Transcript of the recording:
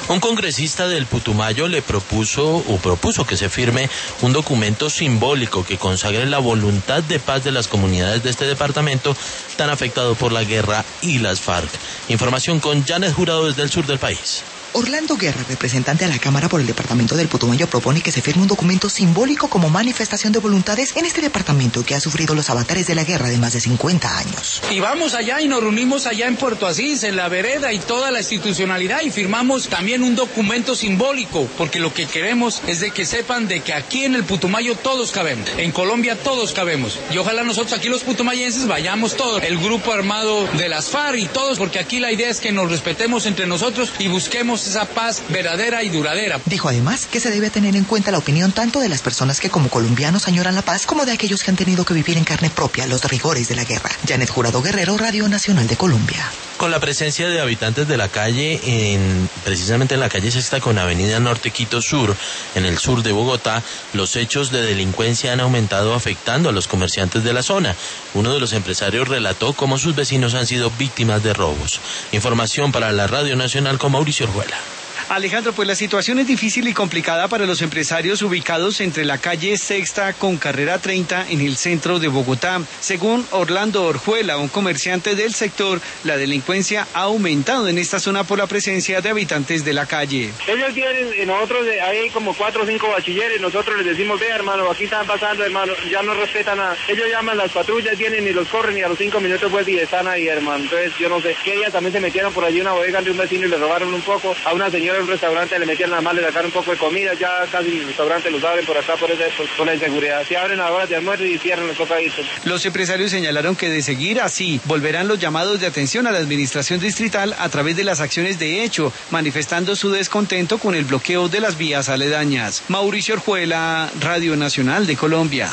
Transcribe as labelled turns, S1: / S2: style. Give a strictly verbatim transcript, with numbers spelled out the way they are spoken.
S1: Un congresista del Putumayo le propuso o propuso que se firme un documento simbólico que consagre la voluntad de paz de las comunidades de este departamento tan afectado por la guerra y las FARC. Información con Janet Jurado desde el sur del país.
S2: Orlando Guerra, representante a la Cámara por el departamento del Putumayo, propone que se firme un documento simbólico como manifestación de voluntades en este departamento que ha sufrido los avatares de la guerra de más de cincuenta años.
S3: Y vamos allá y nos reunimos allá en Puerto Asís, en la vereda y toda la institucionalidad, y firmamos también un documento simbólico, porque lo que queremos es de que sepan de que aquí en el Putumayo todos cabemos, en Colombia todos cabemos, y ojalá nosotros aquí los putumayenses vayamos todos, el grupo armado de las FARC y todos, porque aquí la idea es que nos respetemos entre nosotros y busquemos esa paz verdadera y duradera.
S2: Dijo además que se debe tener en cuenta la opinión tanto de las personas que como colombianos añoran la paz como de aquellos que han tenido que vivir en carne propia los rigores de la guerra. Janet Jurado Guerrero, Radio Nacional de Colombia.
S1: Con la presencia de habitantes de la calle, en, precisamente en la calle Sexta con Avenida Norte Quito Sur, en el sur de Bogotá, los hechos de delincuencia han aumentado afectando a los comerciantes de la zona. Uno de los empresarios relató cómo sus vecinos han sido víctimas de robos. Información para la Radio Nacional con Mauricio Orjuela.
S4: Alejandro, pues la situación es difícil y complicada para los empresarios ubicados entre la calle Sexta con Carrera treinta en el centro de Bogotá. Según Orlando Orjuela, un comerciante del sector, la delincuencia ha aumentado en esta zona por la presencia de habitantes de la calle.
S5: Ellos tienen, nosotros hay como cuatro o cinco bachilleres, nosotros les decimos, ve hermano, aquí están pasando hermano, ya no respetan nada. Ellos llaman las patrullas, vienen y los corren y a los cinco minutos pues y están ahí hermano. Entonces yo no sé, que ellas también se metieron por allí una bodega de un vecino y le robaron un poco a una señora en un restaurante, le metieron nada más, le sacaron un poco de comida, ya casi el restaurante los abren por acá por, ese, por, por la inseguridad. Se abren a horas de almuerzo y cierran los tocaditos.
S4: Los empresarios señalaron que de seguir así, volverán los llamados de atención a la administración distrital a través de las acciones de hecho, manifestando su descontento con el bloqueo de las vías aledañas. Mauricio Orjuela, Radio Nacional de Colombia.